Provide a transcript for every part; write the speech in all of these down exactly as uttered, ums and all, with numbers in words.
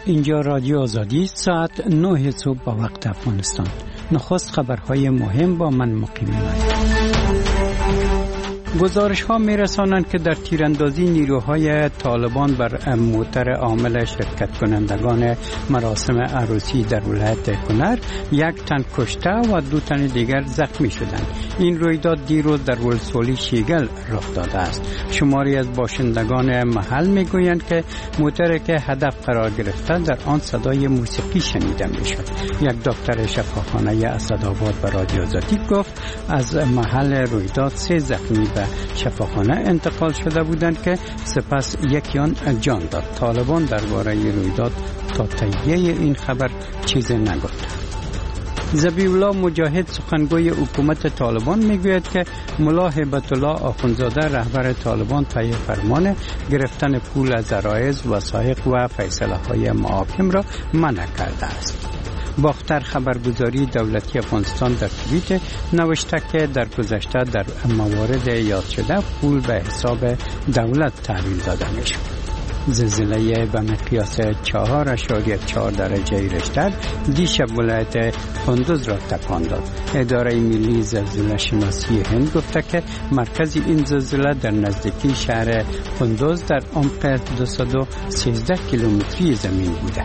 اینجا رادیو آزادی، ساعت نه صبح با وقت افغانستان. نخست خبرهای مهم با من مقیم گزارش ها می رسانند که در تیراندازی نیروهای طالبان بر موتر عامل شرکت کنندگان مراسم عروسی در ولایت کنر یک تن کشته و دو تن دیگر زخمی شدند. این رویداد دیروز در ولسوالی شیگل رخ داده است. شماری از باشندگان محل می گویند که موتر که هدف قرار گرفته در آن صدای موسیقی شنیده می شد. یک دکتر شفاخانه اسدآباد به رادیو آزادی گفت از محل رویداد سه زخمی به شفاخانه انتقال شده بودند که سپس یکی آن جان داد. طالبان درباره رویداد تا تایید این خبر چیزی نگفت. ذبیح الله مجاهد سخنگوی حکومت طالبان میگوید که ملا هیبت الله آخوندزاده رهبر طالبان طی فرمان گرفتن پول از عرایض، وثایق و فیصله های محاکم را منع کرده است. باختر خبرگزاری دولتی افغانستان در توییت نوشته که در گذشته در موارد یاد شده پول به حساب دولت تحویل داده می شود. زلزله به مقیاس چهار اشاریه چهار درجه ریشتر دیشب ولایت کندوز را تکان داد. اداره ملی زلزله شناسی هند گفته که مرکز این زلزله در نزدیکی شهر کندوز در عمق دویست و سیزده کیلومتری زمین بوده.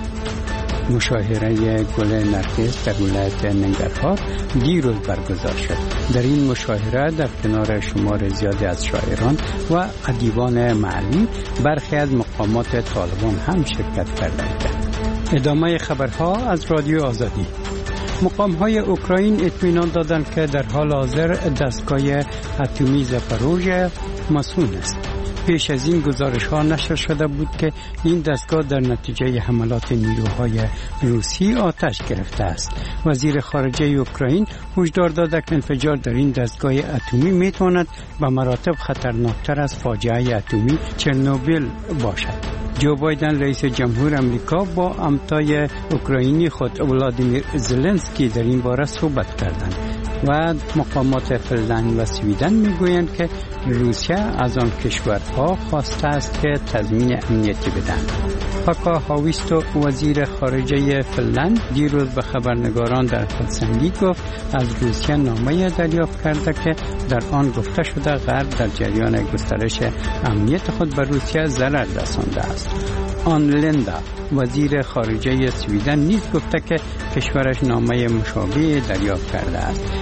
مشاهره گل نرگس در ولایت ننگرهار دیروز برگزار شد. در این مشاهره در کنار شمار زیادی از شاعران و ادیبان محلی برخی از مقامات طالبان هم شرکت کردند. ادامه خبرها از رادیو آزادی. مقام‌های اوکراین اطمینان دادند که در حال حاضر دستگاه اتمی زاپاروژه مصون است. پیش از این گزارش ها نشر شده بود که این دستگاه در نتیجه حملات نیروهای روسی آتش گرفته است. وزیر خارجه اوکراین هشدار داده که انفجار در این دستگاه اتمی میتواند به مراتب خطرناکتر از فاجعه اتمی چرنوبیل باشد. جو بایدن رئیس جمهور امریکا با همتای اوکراینی خود ولادیمیر زلنسکی در این باره صحبت کردند و مقامات فنلند و سویدن میگویند که روسیه از آن کشورها خواسته است که تضمین امنیتی بدهند. پاکا هاویستو وزیر خارجه فنلند دیروز به خبرنگاران در هلسینکی گفت از روسیه نامه دریافت کرده که در آن گفته شده غرب در جریان گسترش امنیت خود به روسیه ضرر رسانده است. آن لندا وزیر خارجه سویدن نیز گفته که کشورش نامه مشابه دریافت کرده است.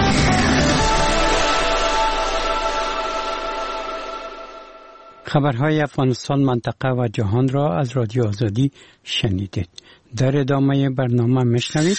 خبرهای افغانستان، منطقه و جهان را از رادیو آزادی شنیدید. در ادامه برنامه میشنوید.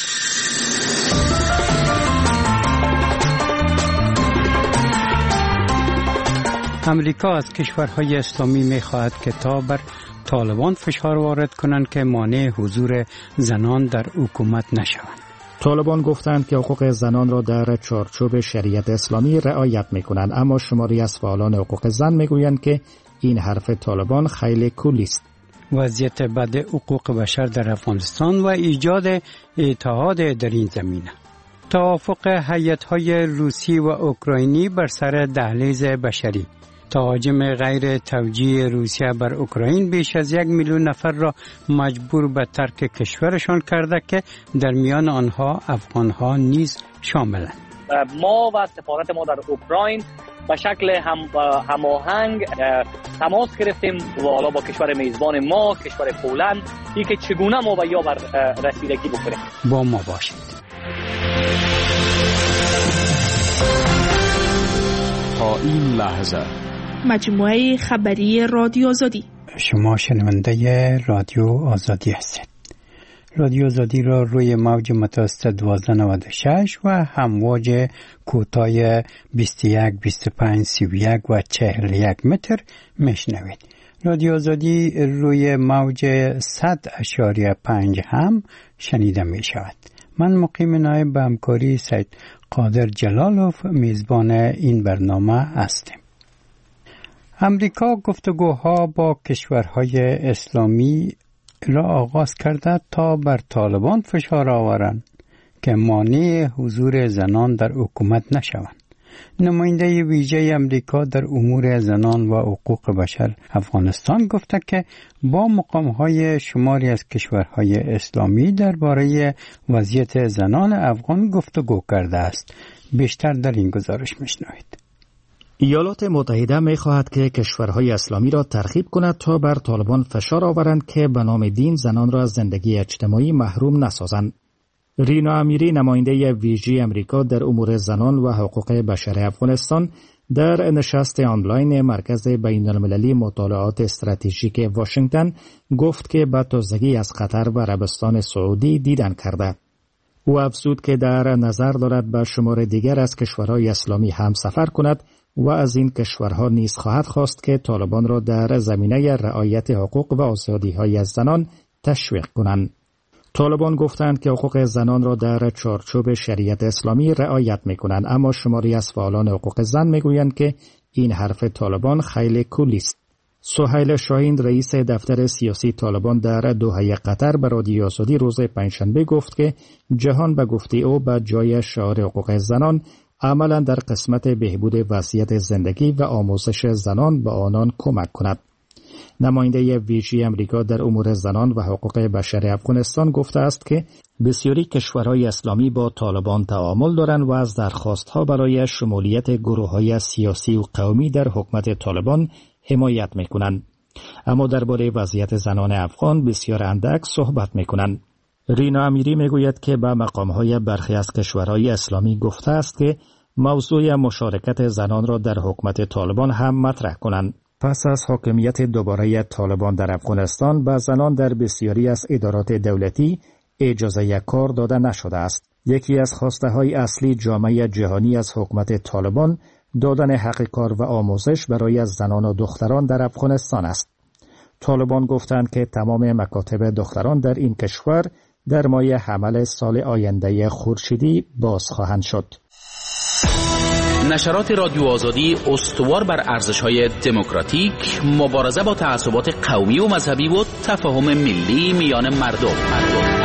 امریکا از کشورهای اسلامی می‌خواهد که تا بر طالبان فشار وارد کنند که مانع حضور زنان در حکومت نشوند. طالبان گفتند که حقوق زنان را در چارچوب شریعت اسلامی رعایت می‌کنند، اما شماری از فعالان حقوق زن می‌گویند که این حرف طالبان خیلی کلی است. وضعیت بد حقوق بشر در افغانستان و ایجاد اتحاد در این زمینه. توافق هیئت‌های روسی و اوکراینی بر سر دهلیز بشری. تهاجم غیر توجیه روسیه بر اوکراین بیش از یک میلیون نفر را مجبور به ترک کشورشان کرده که در میان آنها افغانها نیز شاملند. ما و سفارت ما در اوکراین به شکل هم هماهنگ تماس گرفتیم و حالا با کشور میزبان ما، کشور پولند، این که چگونه ما به یا بر رسیدگی بکنیم. با ما باشید. تا این لحظه مجموعه خبری رادیو آزادی. شما شنونده رادیو آزادی هستید. رادیو آزادی را روی موج متوسط دوازده نود و شش و همواج کوتاه بیست و یک، بیست و پنج، سی و یک و چهل و یک متر میشنوید. رادیو آزادی روی موج صد اشاریه پنج هم شنیده می شود. من مقیم نایب به همکاری سید قادر جلالوف میزبان این برنامه هستیم. امریکا گفتگوها با کشورهای اسلامی را آغاز کرده تا بر طالبان فشار آورند که مانع حضور زنان در حکومت نشوند. نماینده ویژه امریکا در امور زنان و حقوق بشر افغانستان گفته که با مقام‌های شماری از کشورهای اسلامی درباره وضعیت زنان افغان گفتگو کرده است. بیشتر در این گزارش میشنوید. ایالات متحده می خواهد که کشورهای اسلامی را ترغیب کند تا بر طالبان فشار آورند که به نام دین زنان را از زندگی اجتماعی محروم نسازند. رینا امیری نماینده ویژه امریکا در امور زنان و حقوق بشر افغانستان در نشست آنلاین مرکز بین المللی مطالعات استراتژیک واشنگتن گفت که به تازگی از قطر و عربستان سعودی دیدن کرده. او افزود که در نظر دارد به شمار دیگر از کشورهای اسلامی هم سفر کند و از این کشورها نیز خواهد خواست که طالبان را در زمینه رعایت حقوق و آزادی‌های از زنان تشویق کنند. طالبان گفتند که حقوق زنان را در چارچوب شریعت اسلامی رعایت می‌کنند، اما شماری از فعالان حقوق زن می‌گویند که این حرف طالبان خیلی کلی است. سهیل شاهین رئیس دفتر سیاسی طالبان در دوحه قطر به رادیو آزادی روز پنجشنبه گفت که جهان به گفته او به جای شعار حقوق زنان عملا در قسمت بهبود وضعیت زندگی و آموزش زنان به آنان کمک کند. نماینده ویژه امریکا در امور زنان و حقوق بشر افغانستان گفته است که بسیاری کشورهای اسلامی با طالبان تعامل دارند و از درخواستها برای شمولیت گروه‌های سیاسی و قومی در حکومت طالبان حمایت می‌کنند، اما درباره وضعیت زنان افغان بسیار اندک صحبت می‌کنند. رینا امیری میگوید که به مقام‌های برخی از کشورهای اسلامی گفته است که موضوع مشارکت زنان را در حکومت طالبان هم مطرح کنند. پس از حاکمیت دوباره طالبان در افغانستان به زنان در بسیاری از ادارات دولتی اجازه کار داده نشده است. یکی از خواسته‌های اصلی جامعه جهانی از حکومت طالبان دادن حق کار و آموزش برای از زنان و دختران در افغانستان است. طالبان گفتند که تمام مکاتب دختران در این کشور در ماه حمل سال آینده خورشیدی باز خواهند شد. نشرات رادیو آزادی استوار بر ارزش‌های دموکراتیک، مبارزه با تعصبات قومی و مذهبی و تفاهم ملی میان مردم. مردم.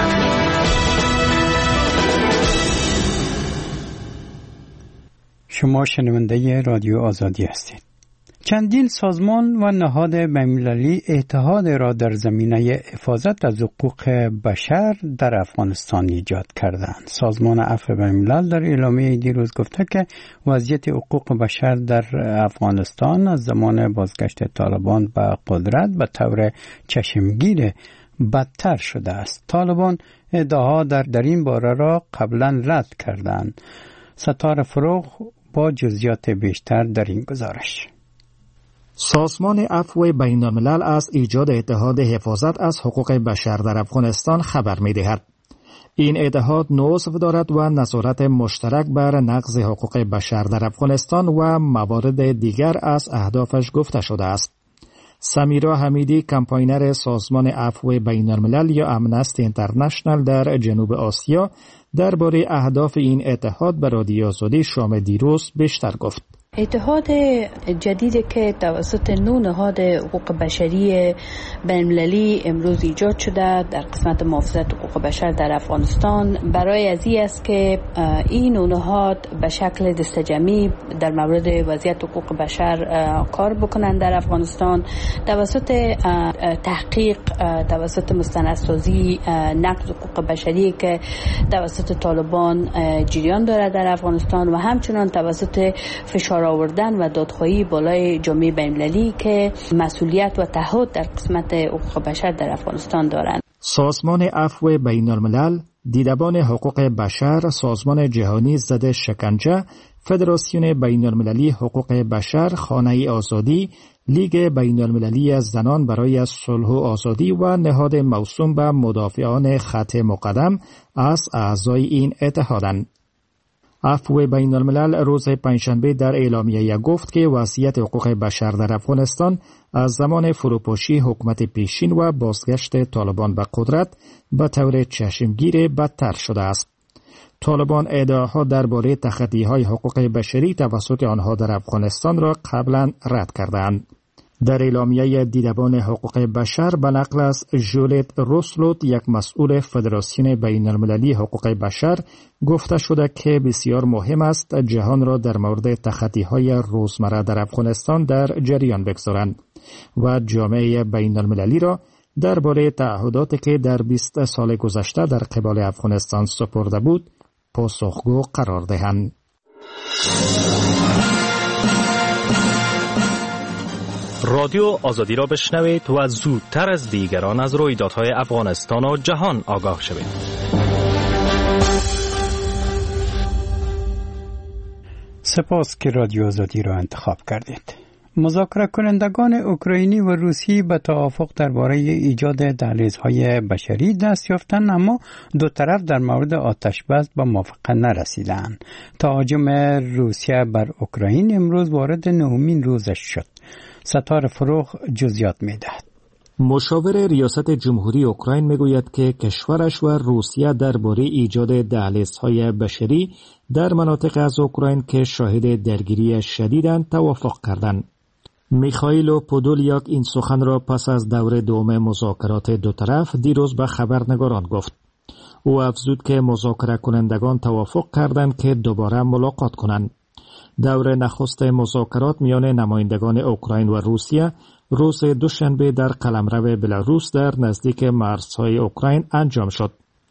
شما شنونده رادیو آزادی هستید. چندین سازمان و نهاد بین‌المللی اتحاد را در زمینه حفاظت از حقوق بشر در افغانستان ایجاد کردند. سازمان عفو بین‌الملل در اعلامیه دیروز گفته که وضعیت حقوق بشر در افغانستان از زمان بازگشت طالبان به قدرت به طور چشمگیر بدتر شده است. طالبان ادعاها در, در این باره را قبلا رد کردند. ستاره فروغ با جزئیات بیشتر در این گزارش. سازمان عفو بین الملل از ایجاد اتحاد حفاظت از حقوق بشر در افغانستان خبر می دهد. این اتحاد نظم دارد و نظارت مشترک بر نقض حقوق بشر در افغانستان و موارد دیگر از اهدافش گفته شده است. سمیرا حمیدی کمپاینر سازمان عفو بین الملل یا امنستی اینترنشنل در جنوب آسیا درباره اهداف این اتحاد به رادیو آزادی شام دیروز بیشتر گفت. اتحاد جدیدی که توسط نو نهاد حقوق بشری بین‌المللی امروز ایجاد شده در قسمت محافظت حقوق بشر در افغانستان برای از این است که این نو نهاد به شکل دستجمعی در مورد وضعیت حقوق بشر کار بکنند در افغانستان توسط تحقیق، توسط مستندسازی نقض حقوق بشری که توسط طالبان جریان دارد در افغانستان و همچنان توسط فشار آوردن و دادخواهی بالای جامعه بین‌المللی که مسئولیت و تعهد در قسمت حقوق بشر در افغانستان دارند. سازمان عفو بین الملل، دیدبان حقوق بشر، سازمان جهانی ضد شکنجه، فدراسیون بین المللی حقوق بشر، خانه آزادی، لیگ بین المللی از زنان برای صلح و آزادی و نهاد موسوم به مدافعان خط مقدم از اعضای این اتحادند. عفو بین الملل روز پنجشنبه در اعلامیه گفت که وضعیت حقوق بشر در افغانستان از زمان فروپاشی حکومت پیشین و بازگشت طالبان به قدرت به طور چشمگیر بدتر شده است. طالبان ادعاها درباره تخطی‌های حقوق بشری توسط آنها در افغانستان را قبلا رد کردند. در اعلامیه دیدبان حقوق بشر به نقل از ژولت روسلوت، یک مسئول فدراسیون بین المللی حقوق بشر، گفته شده که بسیار مهم است جهان را در مورد تخطی‌های روزمره در افغانستان در جریان بگذارند و جامعه بین المللی را درباره تعهداتی که در بیست سال گذشته در قبال افغانستان سپرده بود پاسخگو قرار دهند. رادیو آزادی را بشنوید و زودتر از دیگران از رویدادهای افغانستان و جهان آگاه شوید. سپاس که رادیو آزادی را انتخاب کردید. مذاکره کنندگان اوکراینی و روسی به توافق درباره ایجاد دهلیزهای بشری دست یافتند، اما دو طرف در مورد آتش بس به موافقت نرسیدند. تهاجم روسیه بر اوکراین امروز وارد نهمین روزش شد. ستار فروغ جزئیات می‌دهد. مشاور ریاست جمهوری اوکراین میگوید که کشورش و روسیه درباره ایجاد دهلیزهای بشری در مناطق از اوکراین که شاهد درگیری شدیدند توافق کردند. میخائیل پودولیاک این سخن را پس از دور دوم مذاکرات دو طرف دیروز به خبرنگاران گفت. او افزود که مذاکره کنندگان توافق کردند که دوباره ملاقات کنند. دور نخست مذاکرات میان نمایندگان اوکراین و روسیه روز دوشنبه در قلمرو بلاروس در نزدیک مرزهای اوکراین انجام شد.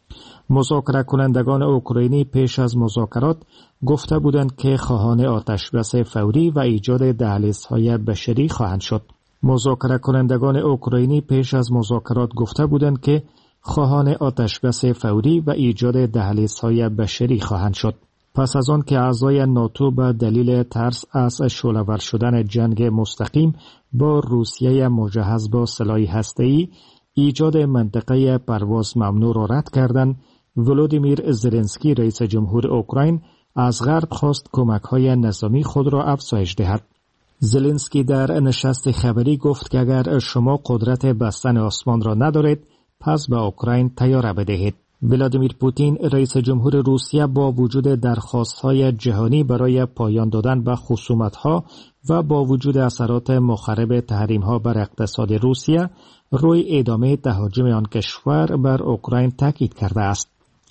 مذاکره کنندگان اوکراینی پیش از مذاکرات گفته بودند که خواهان آتشبس فوری و ایجاد دهلیزهای بشری خواهند شد. مذاکره کنندگان اوکراینی پیش از مذاکرات گفته بودند که خواهان آتشبس فوری و ایجاد دهلیزهای بشری خواهند شد. پس از آن که اعضای ناتو به دلیل ترس از شعله‌ور شدن جنگ مستقیم با روسیه مجهز با سلاح هسته‌ای ایجاد منطقه پرواز ممنوع را رد کردند، ولودیمیر زلنسکی رئیس جمهور اوکراین از غرب خواست کمک‌های نظامی خود را افزایش دهد. زلنسکی در نشست خبری گفت که اگر شما قدرت بستن آسمان را ندارید پس به اوکراین طیاره بدهید. ولادیمیر پوتین رئیس جمهور روسیه با وجود درخواست‌های جهانی برای پایان دادن به خصومت‌ها و با وجود اثرات مخرب تحریم‌ها بر اقتصاد روسیه روی ادامه تهاجم آن کشور بر اوکراین تاکید کرده است.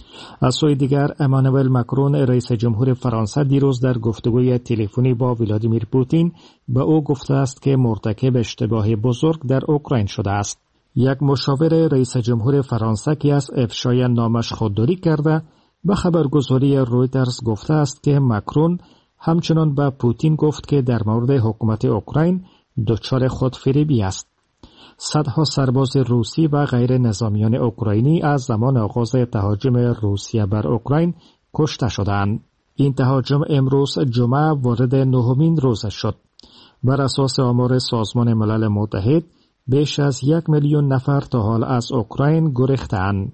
از سوی دیگر امانوئل مکرون رئیس جمهور فرانسه دیروز در گفتگوی تلفنی با ولادیمیر پوتین به او گفته است که مرتکب اشتباه بزرگ در اوکراین شده است. یک مشاور رئیس جمهور فرانسه که از افشای نامش خودداری کرده به خبرگزاری رویترز گفته است که مکرون همچنان به پوتین گفت که در مورد حکومت اوکراین دچار خودفریبی است. صدها سرباز روسی و غیر نظامیان اوکراینی از زمان آغاز تهاجم روسیه بر اوکراین کشته شدند. این تهاجم امروز جمعه وارد نهمین روز شد. بر اساس آمار سازمان ملل متحد بیش از یک میلیون نفر تا حال از اوکراین گریختند.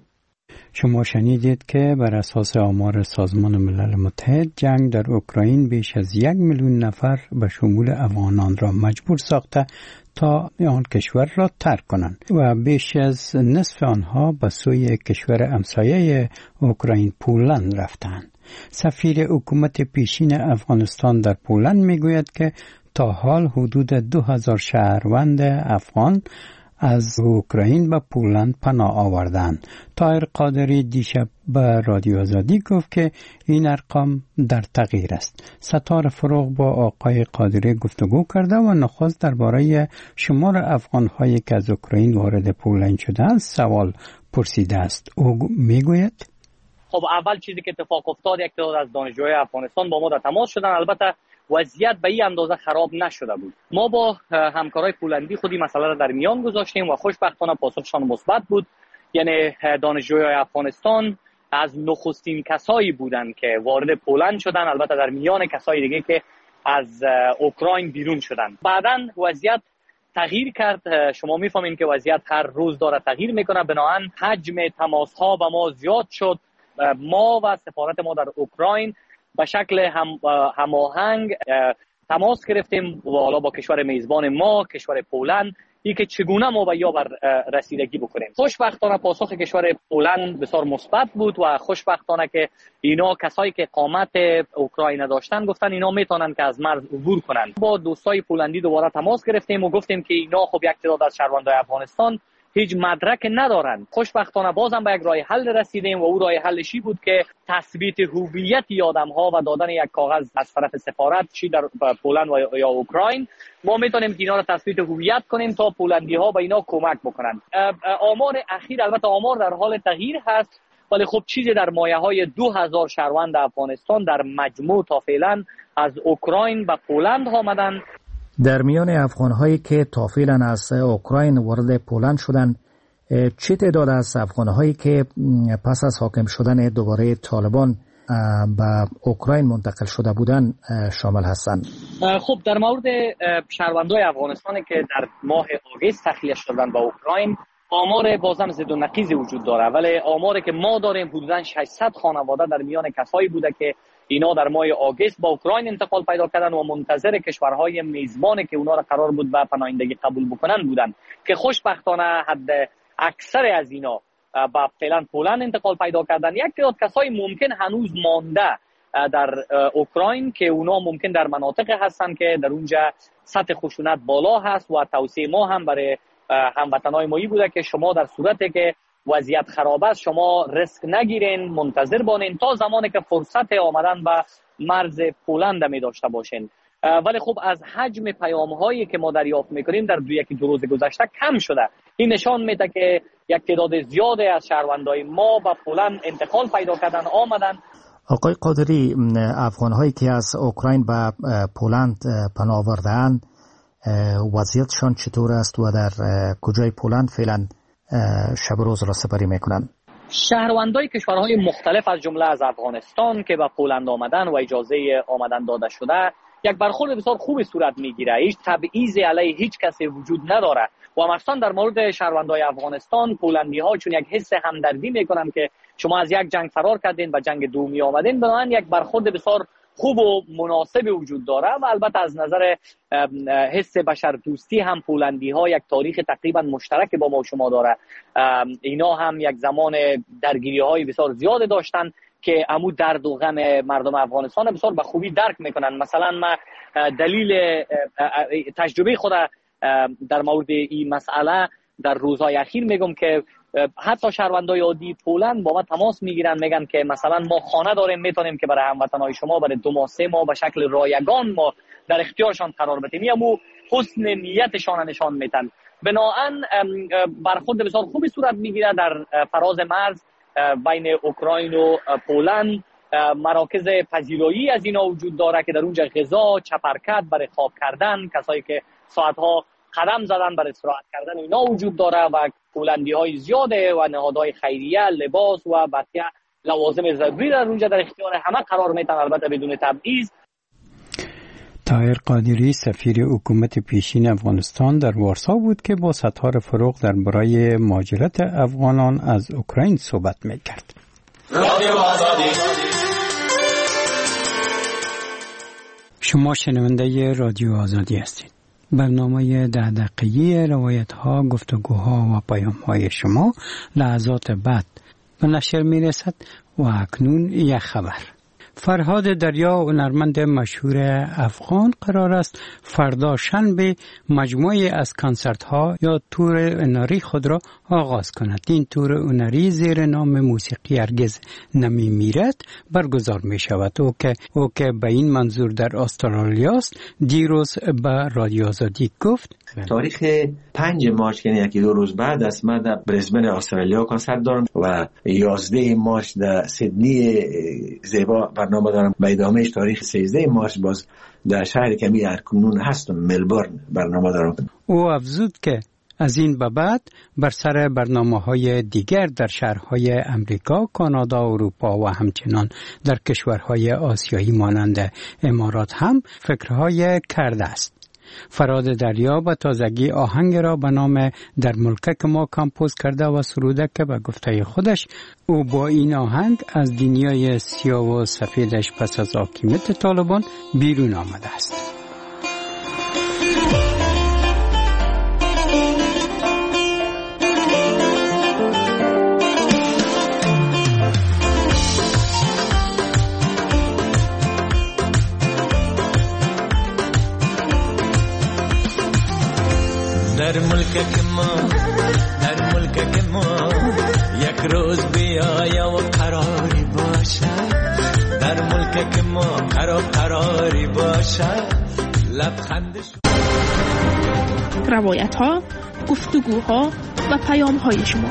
شما شنیدید که بر اساس آمار سازمان ملل متحد جنگ در اوکراین بیش از یک میلیون نفر به شمول افغانان را مجبور ساخته تا آن کشور را ترک کنند و بیش از نصف آنها به سوی کشور همسایه اوکراین پولند رفتند. سفیر حکومت پیشین افغانستان در پولند میگوید که تا حال حدود دو هزار شهروند افغان از اوکراین به پولند پناه آوردند. طاهر قادری دیشب به رادیو آزادی گفت که این ارقام در تغییر است. ستار فروغ با آقای قادری گفتگو کرده و نخست درباره شمار افغان‌هایی که از اوکراین وارد پولند شدند سوال پرسیده است. او میگوید خب اول چیزی که اتفاق افتاد یک تعداد از دانشجوهای افغانستان با ما در تماس شدن. البته وضعیت به این اندازه خراب نشده بود. ما با همکارای پولندی خودی مسئله را در میان گذاشتیم و خوشبختانه پاسخشان مثبت بود. یعنی دانشجوهای افغانستان از نخستین کسایی بودند که وارد پولند شدن، البته در میان کسای دیگه که از اوکراین بیرون شدن. بعداً وضعیت تغییر کرد. شما میفهمین که وضعیت هر روز داره تغییر میکنه، بنابراین حجم تماس ها با ما زیاد شد. ما و سفارت ما در اوکراین به شکل هم هماهنگ تماس گرفتیم و حالا با کشور میزبان ما، کشور پولند، ای که چگونه ما به یا بر رسیدگی بکنیم. خوشبختانه پاسخ کشور پولند بسیار مثبت بود و خوشبختانه که اینا کسایی که اقامت اوکراین داشتن گفتن اینا میتونن که از مرز عبور کنن. با دوستای پولندی دوباره تماس گرفتیم و گفتیم که اینا خب یک تعداد از شهروندان افغانستان هیچ مدرک ندارن. خوشبختانه بازم به یک راه حل رسیدیم و او راه حلشی بود که تثبیت هویت آدم‌ها و دادن یک کاغذ از طرف سفارت چی در پولند و یا اوکراین. ما میتونیم که اینا رو تثبیت هویت کنیم تا پولندی‌ها به اینا کمک بکنن. آمار اخیر البته آمار در حال تغییر هست، ولی خب چیزی در مایه‌های دو هزار شهروند افغانستان در مجموع تا فعلا از اوکراین به پولند آمدن. در میان افغان‌هایی که تا فعلا از اوکراین وارد پولند شدند، چه تعداد از افغان‌هایی که پس از حاکم شدن دوباره طالبان به اوکراین منتقل شده بودند شامل هستند؟ خب در مورد شهروندان افغانستانی که در ماه آگوست تخلیه شدند به اوکراین، آمار بازم زد و نقیزی وجود داره، ولی آماری که ما داریم حدوداً ششصد خانواده در میان کسایی بوده که اینا در ماه آگوست با اوکراین انتقال پیدا کردن و منتظر کشورهای میزبانی که اونا را قرار بود به پناهندگی قبول بکنن بودن که خوشبختانه حد اکثر از اینا با فعلا پولند انتقال پیدا کردن. یک تعداد کسایی ممکن هنوز مانده در اوکراین که اونا ممکن در مناطق هستن که در اونجا سطح خشونت بالا هست و توصیه ما هم برای هموطنای ما بوده که شما در صورتی که وضعیت خراب است شما ریسک نگیرین، منتظر بانین تا زمانی که فرصت آمدن به مرز پولند می داشته باشین. ولی خب از حجم پیام هایی که ما دریافت میکنیم در دو یکی دو روز گذشته کم شده. این نشان میده که یک تعداد زیادی از شهروندای ما به پولند انتقال پیدا کردن آمدن. آقای قادری، افغان هایی که از اوکراین به پولند پناه آورده‌اند وضعیتشان چطور است و در کجای پولند فعلا شب و روز را سپری میکنند؟ شهروندای کشورهای مختلف از جمله از افغانستان که به پولند آمدن و اجازه آمدن داده شده یک برخورد بسیار خوبی صورت میگیره. هیچ تبعیض علیه هیچ کسی وجود نداره و مثلا در مورد شهروندای افغانستان پولندی ها چون یک حس همدردی میکنن که شما از یک جنگ فرار کردین و جنگ دومی آمدین، بنابراین یک برخورد بسیار خوب و مناسب وجود داره و البته از نظر حس بشر دوستی هم پولندی ها یک تاریخ تقریبا مشترک با ما شما داره. اینا هم یک زمان درگیری های بسیار زیاد داشتن که عمو درد و غم مردم افغانستان بسیار به خوبی درک میکنن. مثلا ما دلیل تجربه خود در مورد این مسئله در روزهای اخیر میگم که حتی شهروندای عادی پولند با ما تماس میگیرن، میگن که مثلا ما خانه داریم میتونیم که برای هموطنهای شما برای دو ماه سه ماه به شکل رایگان ما در اختیارشان قرار بدیم. یمو حسن نیتشان نشان میدن. بنابراین برخورد بسیار خوبی صورت میگیره در فراز مرز بین اوکراین و پولند. مراکز پذیرایی از اینا وجود داره که در اونجا غذا، چپرکت برای خواب کردن، کسایی که ساعتها قدم زدن برای استراحت کردن اینا وجود داره و پولندی های زیاده و نهادهای خیریه، لباس و بقیه لوازم ضروری در اونجا در اختیار همه قرار میدن، البته بدون تبعیض. طاهر قادری سفیر حکومت پیشین افغانستان در وارسا بود که با ستار فروغ در برای مهاجرت افغانان از اوکراین صحبت میکرد. رادیو آزادی. شما شنونده رادیو آزادی هستید. برنامه ده دقیقی روایت ها، گفتگوها و پیام های شما لحظات بعد به نشر می رسد و اکنون یک خبر. فرهاد دریا، هنرمند مشهور افغان، قرار است فردا شنبه مجموعه از کنسرت ها یا تور هنری خود را آغاز کند. این تور هنری زیر نام موسیقی هرگز نمی میرد برگزار می شود. او که او که به این منظور در استرالیا است، دیروز به رادیو آزادی گفت تاریخ پنج مارچ یعنی یکی دو روز بعد است من در برزبن استرالیا کنسرت دارم و یازده مارچ در سیدنی زیبا برنامه دارم. به ادامهش تاریخ سیزده مارچ باز در شهر کمی ارکنون هستم، ملبورن، برنامه دارم. او افزود که از این به بعد بر سر برنامه‌های دیگر در شهرهای امریکا، کانادا، اروپا و همچنان در کشورهای آسیایی مانند امارات هم فکرهای کرده است. فراد دریا به تازگی آهنگ را به نام در ملکک ما کمپوز کرده و سروده که به گفته خودش او با این آهنگ از دنیای سیاه و سفیدش پس از حاکمیت طالبان بیرون آمده است. در ملک ما در ملک ما یک روز بیاید و قراری باشد در ملک ما قرار قراری باشد لبخندش روایت ها، گفتگوها و پیام های شما.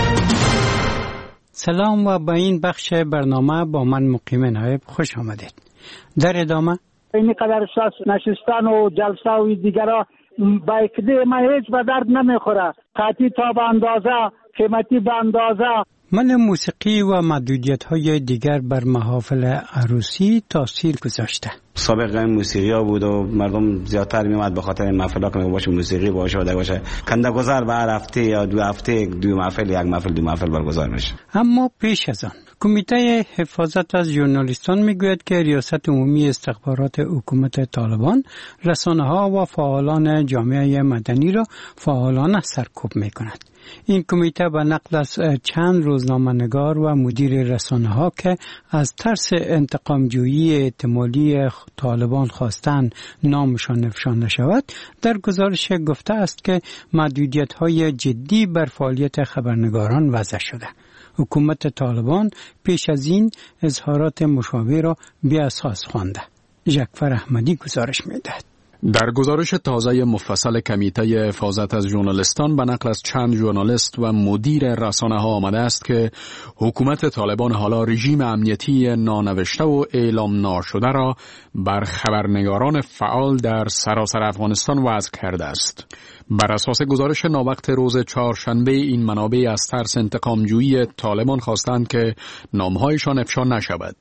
سلام و به این بخش برنامه با من مقیم نایب خوش آمدید. در ادامه این قدر شاس نشستن و جلسه و دیگرها با اکده ما هیچ به درد نمیخوره. قاطی تا به اندازه، قیمتی به اندازه. من موسیقی و محدودیت های دیگر بر محافل عروسی تاثیر گذاشته. سابقا موسیقی ها بود و مردم زیادتر میومد به خاطر محفل که باشه موسیقی باشه و باشه کنده گذار به هر هفته یا دو هفته دو محفل یک محفل دو محفل برگزار میشه. اما پیش از آن کمیته حفاظت از ژورنالیستان میگوید که ریاست عمومی استخبارات حکومت طالبان رسانه‌ها و فعالان جامعه مدنی را فعالانه سرکوب میکند. این کمیته به نقل از چند روزنامه‌نگار و مدیر رسانه‌ها که از ترس انتقام‌جویی احتمالی طالبان خواستند نامشان افشا نشود در گزارش گفته است که محدودیت‌های جدی بر فعالیت خبرنگاران وضع شده. حکومت طالبان پیش از این اظهارات مشابه را بی اساس خوانده. جعفر احمدی گزارش می‌دهد. در گزارش تازه مفصل کمیته حفاظت از ژورنالیستان به نقل از چند ژورنالیست و مدیر رسانه‌ها آمده است که حکومت طالبان حالا رژیم امنیتی نانوشته و اعلام ناشده را بر خبرنگاران فعال در سراسر افغانستان وضع کرده است. بر اساس گزارش ناوقت روز چهارشنبه این منابع از ترس انتقام‌جویی طالبان خواستند که نام‌هایشان افشا نشود.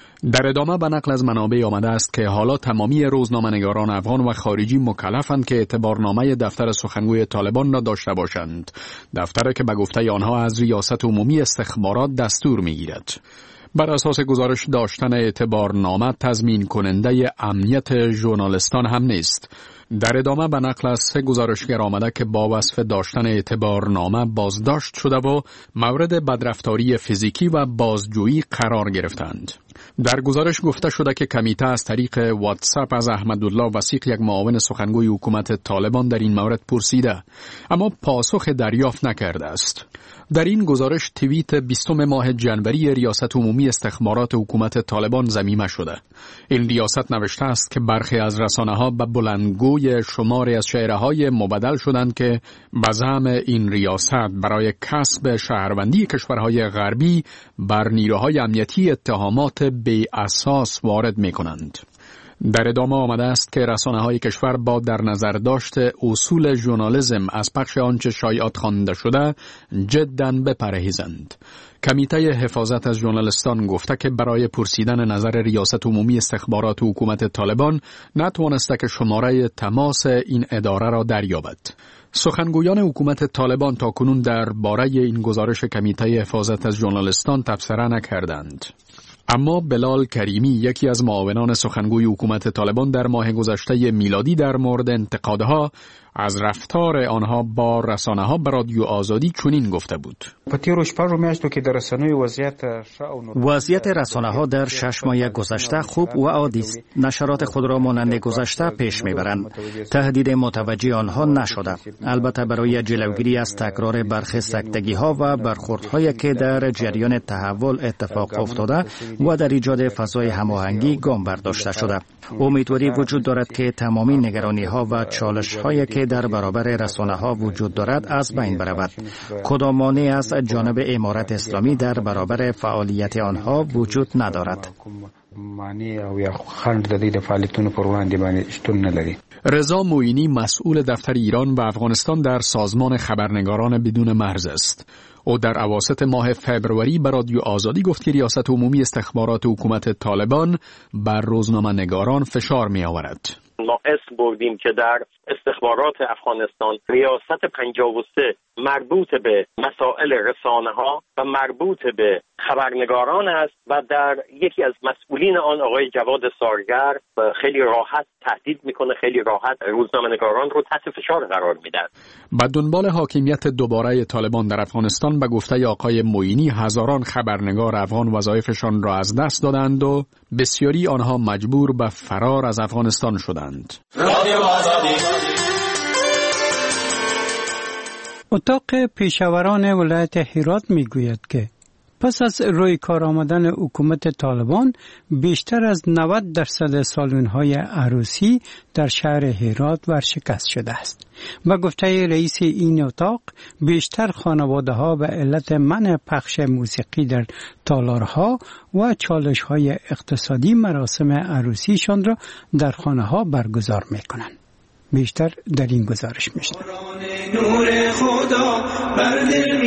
در ادامه به نقل از منابع آمده است که حالا تمامی روزنامه‌نگاران افغان و خارجی مکلفند که اعتبارنامه دفتر سخنگوی طالبان را داشته باشند، دفتری که به گفته آنها از ریاست عمومی استخبارات دستور می‌گیرد. بر اساس گزارش داشتن اعتبارنامه تضمین کننده امنیت ژورنالیستان هم نیست. در ادامه به نقل از سه گزارشگر آمده که با وصف داشتن اعتبارنامه بازداشت شده و مورد بدرفتاری فیزیکی و بازجویی قرار گرفتند. در گزارش گفته شده که کمیته از طریق واتساپ از احمدالله وثیق یک معاون سخنگوی حکومت طالبان در این مورد پرسیده اما پاسخ دریافت نکرده است. در این گزارش توییت بیستم ماه جنوری ریاست عمومی استخبارات حکومت طالبان ضمیمه شده. این ریاست نوشته است که برخی از رسانه‌ها به بلندگوی شماری از شایعه‌های مبدل شدند که به زعم این ریاست برای کسب شهروندی کشورهای غربی بر نیروهای امنیتی اتهامات بی اساس وارد می‌کنند. در ادامه آمده است که رسانه‌های کشور با در نظر داشت اصول ژورنالیسم از پخش آنچه شایعات خوانده شده جداً بپرهیزند. کمیته حفاظت از ژورنالیستان گفته که برای پرسیدن نظر ریاست عمومی استخبارات حکومت طالبان نتوانسته که شماره تماس این اداره را دریابد. سخنگویان حکومت طالبان تاکنون درباره این گزارش کمیته حفاظت از ژورنالیستان تبصره نکردند. اما بلال کریمی یکی از معاونان سخنگوی حکومت طالبان در ماه گذشته میلادی در مورد انتقادها از رفتار آنها با رسانه‌ها به رادیو آزادی چنین گفته بود: وضعیت رسانه‌ها در شش ماه گذشته خوب و عادی است. نشرات خود را مانند گذشته پیش می‌برند. تهدید متوجه آنها نشده. البته برای جلوگیری از تکرار برخی سکتگی‌ها و برخوردهایی که در جریان تحول اتفاق افتاده و در ایجاد فضای هماهنگی گام برداشته شده. امیدواری وجود دارد که تمامی نگرانی‌ها و چالش‌هایی که در برابر رسانه‌ها وجود دارد از بین برود. کدام مانعی از جانب امارت اسلامی در برابر فعالیت آنها وجود ندارد. رضا معینی مسئول دفتر ایران و افغانستان در سازمان خبرنگاران بدون مرز است. او در اواسط ماه فبروری به رادیو آزادی گفت که ریاست عمومی استخبارات حکومت طالبان بر روزنامه‌نگاران فشار می‌آورد. ما اسم بردیم که در استخبارات افغانستان ریاست پنجاه و سه مربوط به مسائل رسانه‌ها و مربوط به خبرنگاران است و در یکی از مسئولین آن آقای جواد سارگر خیلی راحت تهدید میکنه، خیلی راحت روزنامه‌نگاران رو تحت فشار قرار میده. با دنبال حاکمیت دوباره طالبان در افغانستان به گفته آقای معینی هزاران خبرنگار افغان وظایفشان را از دست دادند و بسیاری آنها مجبور به فرار از افغانستان شدند. رادیو آزادی اتاق پیشاوران ولایت هرات میگوید که پس از روی کار آمدن حکومت طالبان بیشتر از نود درصد سالن‌های عروسی در شهر هرات ورشکست شده است. و گفته رئیس این اتاق بیشتر خانواده‌ها به علت منع پخش موسیقی در تالارها و چالش‌های اقتصادی مراسم عروسیشان را در خانه‌ها برگزار می‌کنند. بیشتر در این گزارش می‌شنوید. نور خدا بر دل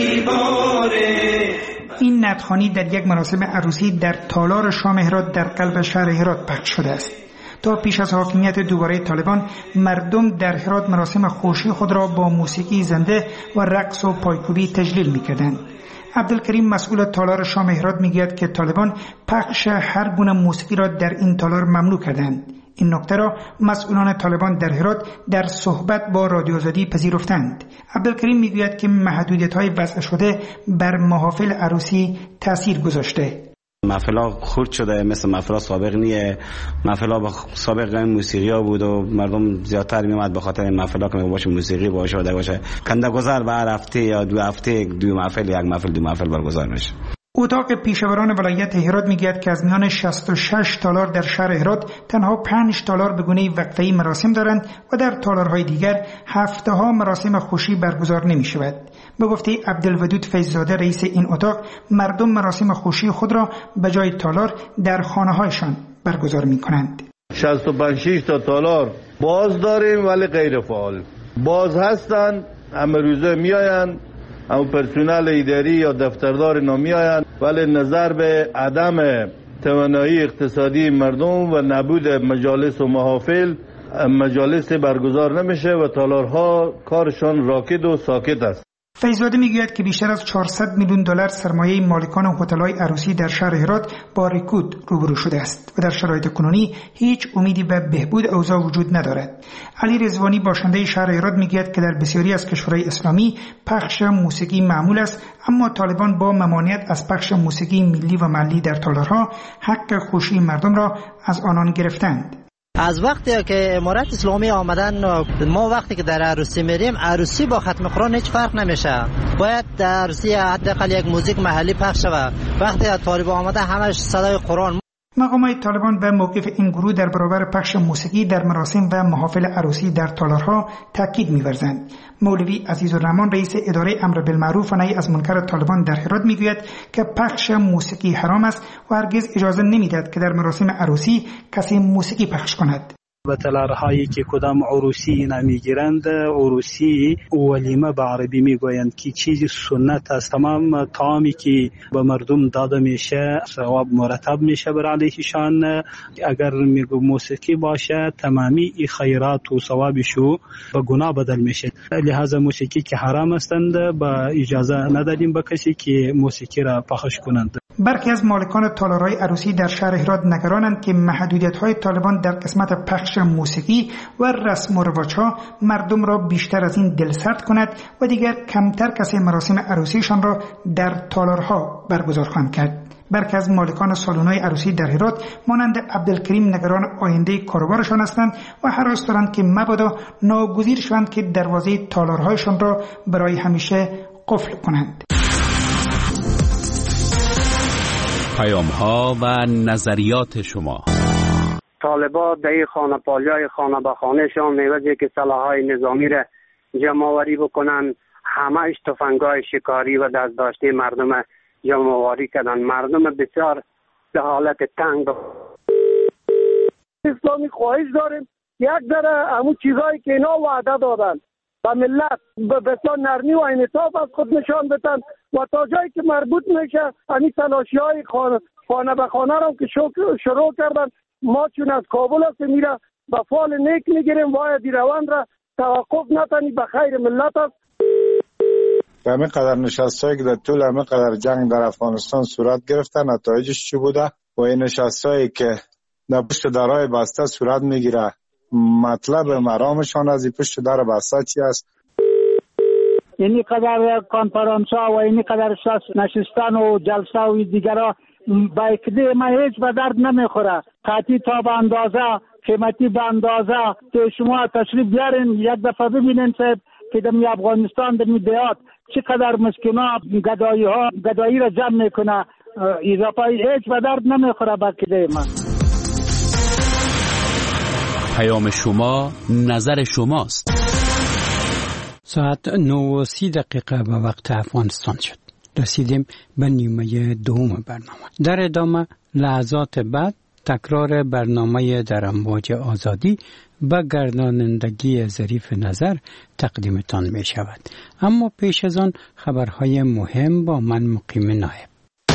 می‌باره. این نطخوانی در یک مراسم عروسی در تالار شاه مهراد در قلب شهر هرات پخش شده است. تا پیش از حاکمیت دوباره طالبان مردم در هرات مراسم خوشی خود را با موسیقی زنده و رقص و پایکوبی تجلیل می‌کردند. عبدالکریم مسئول تالار شاه مهراد میگوید که طالبان پخش هر گونه موسیقی را در این تالار ممنوع کردند. این نکته را مسئولان طالبان در هرات در صحبت با رادیو آزادی پذیرفتند. عبدالکریم میگوید که محدودیت‌های وضع شده بر محافل عروسی تأثیر گذاشته. محفلا خرد شده، مثل محفلا سابق نیه. محفلا با سابق موسیقی ها بود و مردم زیادتر میومد به خاطر محفلا که باشه موسیقی باشه و باشه کنده گذر به هر هفته یا دو هفته دو محفل یک محفل دو محفل برگزار میشه. اتاق پیشاوران ولایت هرات میگوید که از میان شصت و شش تالار در شهر هرات تنها پنج تالار به گونه وقفه‌ای مراسم دارند و در تالارهای دیگر هفته ها مراسم خوشی برگزار نمی شود. به گفته عبدالودود فیضزاده رئیس این اتاق، مردم مراسم خوشی خود را به جای تالار در خانه‌هایشان برگزار می کنند. شصت و پنج تا تالار باز داریم ولی غیر فعال. باز هستند، امروزه میآیند، اما پرسنل اداری یا دفتردار نمی آیند، ولی نظر به عدم توانایی اقتصادی مردم و نبود مجالس و محافل مجالس برگزار نمیشه و تالارها کارشان راکد و ساکت است. فیضزاده میگوید که بیشتر از چهارصد میلیون دلار سرمایه مالکان هتل‌های عروسی در شهر هرات با رکود روبرو شده است و در شرایط کنونی هیچ امیدی به بهبود اوضاع وجود ندارد. علی رضوانی باشنده شهر هرات میگوید که در بسیاری از کشورهای اسلامی پخش موسیقی معمول است، اما طالبان با ممانعت از پخش موسیقی ملی و محلی در تالارها حق خوشی مردم را از آنان گرفتند. از وقتی که امارت اسلامی آمدن ما وقتی که در عروسی میریم عروسی با ختم قرآن هیچ فرق نمیشه. باید در عروسی حداقل یک موزیک محلی پخش شود. وقتی از طالبان آمده همش صدای قرآن. مقامات طالبان به موقف این گروه در برابر پخش موسیقی در مراسم و محافل عروسی در تالارها تاکید می‌ورزند. مولوی عزیزالرحمن رئیس اداره امر بالمعروف و نهی از منکر طالبان در هرات میگوید که پخش موسیقی حرام است و هرگز اجازه نمیدهد که در مراسم عروسی کسی موسیقی پخش کند. به تالارهایی که کدام عروسی نمیگیرند، عروسی ولیمه به عربی میگویند که چیزی سنت است. تمام طعامی که به مردم داده میشه ثواب مرتب میشه بر علیهشان. اگر میگو موسیقی باشه تمامی ای خیرات و ثوابشو به گناه بدل میشه. لحاظ موسیقی که حرام هستند با اجازه ندادیم به کسی که موسیقی را پخش کنند. برخی از مالکان تالارهای عروسی در شهر هرات نگرانند که محدودیت‌های طالبان در قسمت پخش موسیقی و رسم و رواج‌ها مردم را بیشتر از این دلسرد کند و دیگر کمتر کسی مراسم عروسیشان را در تالارها برگزار خواهند کرد. برخی از مالکان سالن‌های عروسی در هرات مانند عبدالکریم نگران آینده کاروبارشان هستند و هراس دارند که مبادا ناگزیر شوند که دروازه تالارهایشان را برای همیشه قفل کنند. پیام‌ها و نظریات شما. طالبان در این خانه پالیای خانه به خانهشان میوزی که سلاح‌های نظامی را جمع‌آوری بکنن، همه‌اش تفنگ‌های شکاری و دست‌داشته مردم جمع‌آوری کردن. مردم بسیار به حالت تنگ. اسلامی خواهش داریم یک ذره همون چیزایی که اینا وعده دادن و ملت به بسیار نرمی و انعطاف از خود نشان بدن و تا جایی که مربوط میشه همین تلاشی‌های خانه خانه به خانه را که شروع کردن. ما چون از کابل هستیم میره به فال نیک میگیریم، باید این روند را توقف نتنی، به خیر ملت است. همه قدر نشستایی که در طول همه قدر جنگ در افغانستان صورت گرفتن نتایجش چی بوده و این نشستایی که در پشت درهای بسته صورت میگیره، مطلب مرامشان از این پشت در بسته چی است؟ اینی قدر کانفرانس ها و اینی قدر نشستن و جلسه و دیگرها با اکده ما هیچ به درد نمیخوره. قطعی تا به اندازه، قیمتی به اندازه که شما تشریف بیارین یک دفعه ببینین صاحب که در افغانستان در دیات چقدر مسکینا گدایی ها گدایی را جمع میکنه، اضافه هیچ به درد نمیخوره به کده من. پیام شما، نظر شماست. ساعت نه و سی دقیقه به وقت افغانستان شد. رسیدیم به نیمه دوم برنامه. در ادامه لحظات بعد تکرار برنامه در امواج آزادی به گردانندگی ظریف نظر تقدیمتان می شود. اما پیش از آن خبرهای مهم با من مقیم نایب.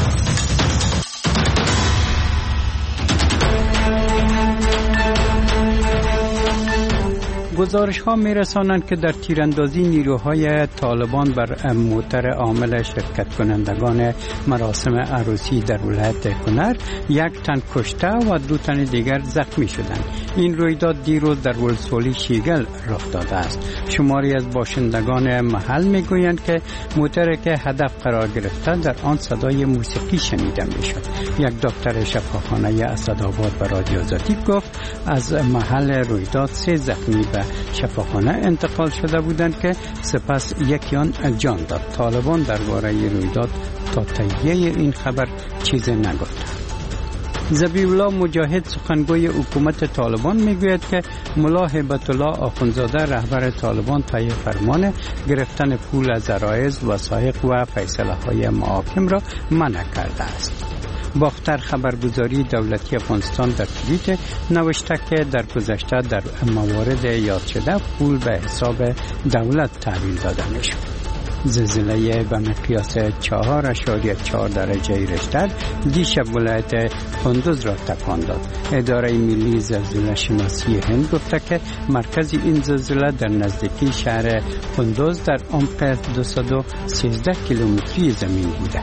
گزارش ها می رسانند که در تیراندازی نیروهای طالبان بر موتر عامل شرکت کنندگان مراسم عروسی در ولایت کنر یک تن کشته و دو تن دیگر زخمی شدند. این رویداد دیروز در ولسوالی شیگل رخ داده است. شماری از باشندگان محل می گویند که موتر که هدف قرار گرفته در آن صدای موسیقی شنیده می شد. یک دکتر شفاخانه اسدآباد به رادیو آزادی گفت از محل رویداد سه زخمی به شفاخانه انتقال شده بودند که سپس یکی آن جان داد. طالبان درباره رویداد تا تایید این خبر چیزی نگفت. ذبیح الله مجاهد سخنگوی حکومت طالبان میگوید که ملا هیبت الله آخوندزاده رهبر طالبان طی فرمان گرفتن پول از عرایض، وثایق و فیصله های محاکم را منع کرده است. باختر خبرگزاری دولتی افغانستان در توییت نوشته که در گذشته در موارد یاد شده پول به حساب دولت تحویل داده می شد. زلزله به مقیاس چهار اشاریه چهار درجه ریشتر دیشب ولایت کندوز را تکان داد. اداره ملی زلزله شناسی هند گفته که مرکز این زلزله در نزدیکی شهر کندوز در عمق دویست و سیزده کیلومتری زمین بوده.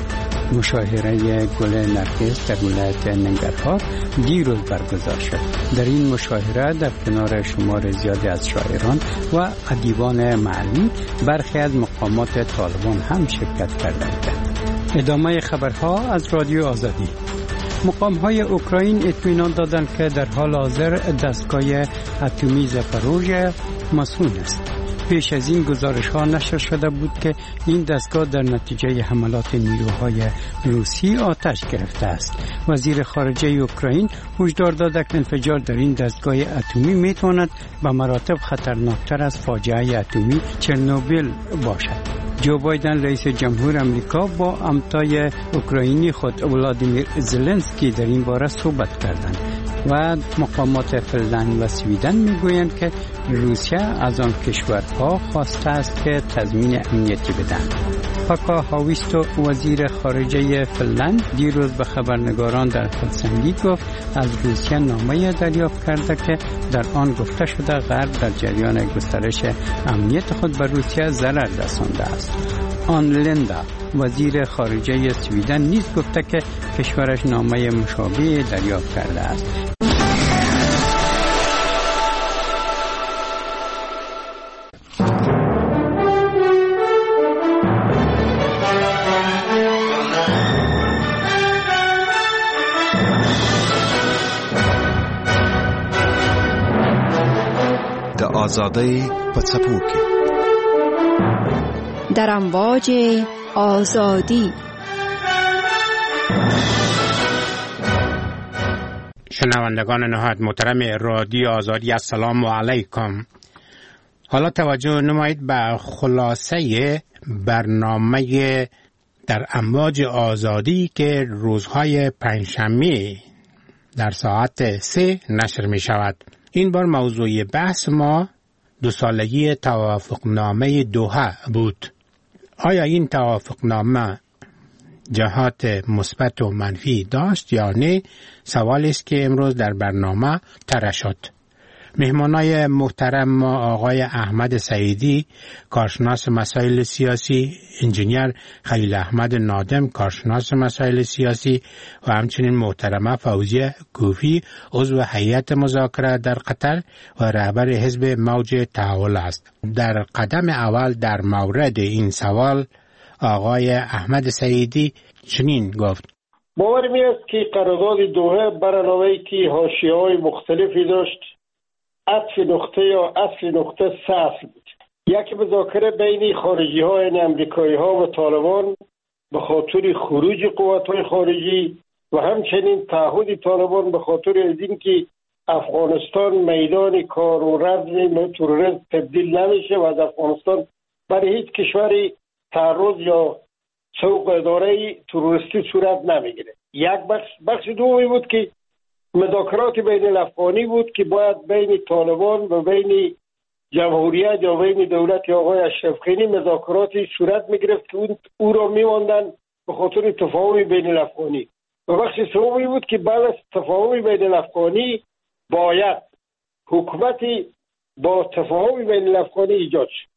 مشاهره گل نرگس در ولایت ننگرهار دیروز برگزار شد. در این مشاهره در کنار شمار زیادی از شاعران و ادیبان محلی برخی از مقامات طالبان هم شرکت کرده بودند. ادامه خبرها از رادیو آزادی. مقام‌های اوکراین اطمینان دادند که در حال حاضر دستگاه اتمی زاپاروژه مصون است. پیش از این گزارش ها نشر شده بود که این دستگاه در نتیجه حملات نیروهای روسی آتش گرفته است. وزیر خارجه اوکراین هشدار داده که انفجار در این دستگاه اتمی میتواند به مراتب خطرناکتر از فاجعه اتمی چرنوبیل باشد. جو بایدن رئیس جمهور امریکا با همتای اوکراینی خود ولادیمیر زلنسکی در این باره صحبت کردند و مقامات فنلند و سویدن میگویند که روسیه از آن کشورها خواسته است که تضمین امنیتی بدهند. پاکا هاویستو وزیر خارجه فنلند دیروز به خبرنگاران در هلسینکی گفت از روسیه نامه دریافت کرده که در آن گفته شده غرب در جریان گسترش امنیت خود به روسیه ضرر رسانده است. آن لندا وزیر خارجه سویدن نیز گفته که کشورش نامه مشابه دریافت کرده است. آزادی په څپو کې در امواج آزادی. شنوندگان نهایت محترم رادیو آزادی، السلام علیکم. حالا توجه نمایید به خلاصه برنامه در امواج آزادی که روزهای پنجشنبه در ساعت سه نشر می شود. این بار موضوع بحث ما دو سالگی توافقنامه دوحه بود. آیا این توافقنامه جهات مثبت و منفی داشت یا نه؟ سوالی است که امروز در برنامه طرح شد. مهمانای محترم ما آقای احمد سعیدی، کارشناس مسائل سیاسی، انجینیر خلیل احمد نادم، کارشناس مسائل سیاسی، و همچنین محترمه فوزیه کوفی، عضو هیئت مذاکره در قطر و رهبر حزب موج تحول است. در قدم اول در مورد این سوال آقای احمد سعیدی چنین گفت: باور می است که قرارداد دوحه برنامه‌ای که حاشیه‌های مختلفی داشت، عطف نقطه یا اصل نقطه سه اصل بود. یک مذاکره بین خارجی ها یعنی امریکایی ها و طالبان به خاطر خروج قوات های خارجی و همچنین تعهد طالبان به خاطر از اینکه افغانستان میدان کار و رزم تروریسم تبدیل نمیشه و از افغانستان برای هیچ کشوری تعرض یا سوق اداره تروریستی صورت نمیگیره. یک بخش بخش دومی بود که مذاکرات بین الافغانی بود که باید بین طالبان و بین جمهوریت یا بین دولت آقای اشرف غنی مذاکراتی صورت میگرفت که اون او را میواندن به خاطر تفاهم بین الافغانی. و بخش سومی بود که بعد از تفاهم بین الافغانی باید حکومتی با تفاهم بین الافغانی ایجاد شد.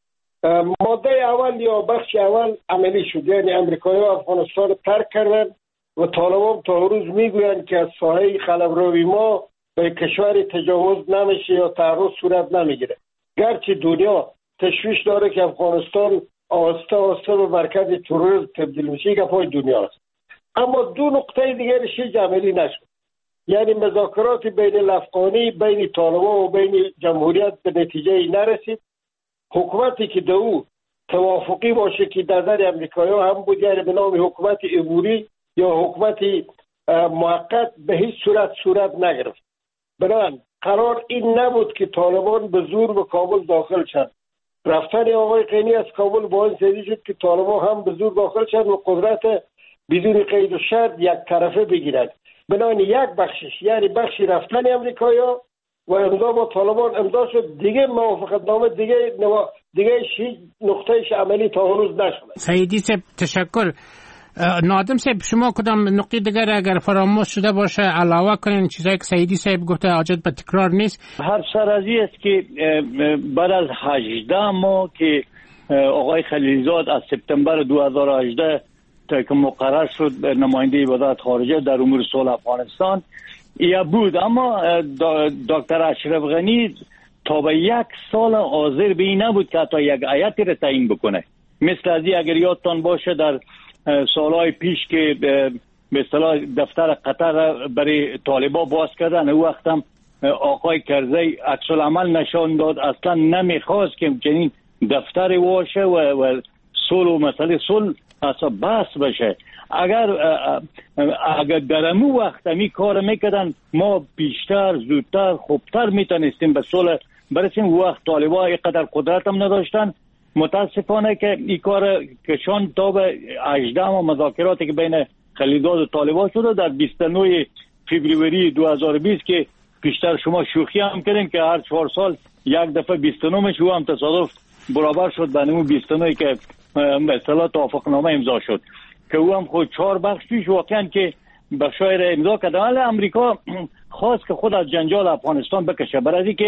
ماده اول یا بخش اول عملی شد، یعنی امریکایی ها افغانستان رو ترک کردن و طالبان تا روز میگویند که از ساحه قلمروی ما به کشور تجاوز نمیشه یا تعرض صورت نمیگیره، گرچه دنیا تشویش داره که افغانستان آسته آسته به مرکز تروریسم تبدیل میشه که پای دنیا است. اما دو نقطه دیگرش عملی نشد، یعنی مذاکرات بین الافغانی بین طالبان و بین جمهوریت به نتیجه نرسید. حکومتی که دو او توافقی باشه که در نظر امریکایی ها هم بود، یعنی به نام حکومت عبوری یا حکومت موقت، به هیچ صورت صورت نگرفت. بنابراین قرار این نبود که طالبان به زور به کابل داخل شد. رفتن آقای غنی از کابل باعث شد که طالبان هم به زور داخل شد و قدرت بدون قید و شرط یک طرفه بگیرد. بنابراین یک بخشش یعنی بخشی رفتن امریکایی‌ها و امضا با طالبان امضا شد، دیگه موافقت نامه دیگه نوا... دیگه هیچ نقطهش عملی تا هنوز نشد. سیدی صاحب تشکر. نادم صاحب شما کدام نقطه دیگر اگر فراموش شده باشه علاوه کنین؟ چیزایی که سیدی صاحب گفته حاجت به تکرار نیست. هر سرازی است که بعد از هجده ماه که آقای خلیلزاد از سپتامبر دو هزار و هجده تا که مقرر شد نماینده وزارت خارجه در امور صلح افغانستان یا بود، اما دکتر اشرف غنی تا به یک سال حاضر به این نبود که حتی یک هیئتی را تعیین بکنه. مثل از این اگر یادتان باشه در سالهای پیش که به اصطلاح دفتر قطر برای طالبان باز کردن، او وقت هم آقای کرزی عکس العمل نشان داد، اصلا نمیخواست که چنین دفتر واشه و, و صلح و مسئله صلح اصلا بحث بشه. اگر اگر در امو وقت همی کار میکردن ما بیشتر زودتر خوبتر میتونستیم به صلح برسیم. وقت طالبان اینقدر قدرت هم نداشتن. متاسفانه که این کار کشان تا به هجده مذاکراتی که بین خلیلزاد و طالبان شده در بیست و نه فوریه دو هزار و بیست که بیشتر شما شوخی هم کردیم که هر چهار سال یک دفعه بیست و نه مش هم تصادف برابر شد به نمو بیست و نه که به اصطلاح توافقنامه امضا شد که او هم خود چهار بخش پیش واقعا که بخشای را امضا کرد. ولی امریکا خواست که خود از جنجال افغانستان بکشه، برای که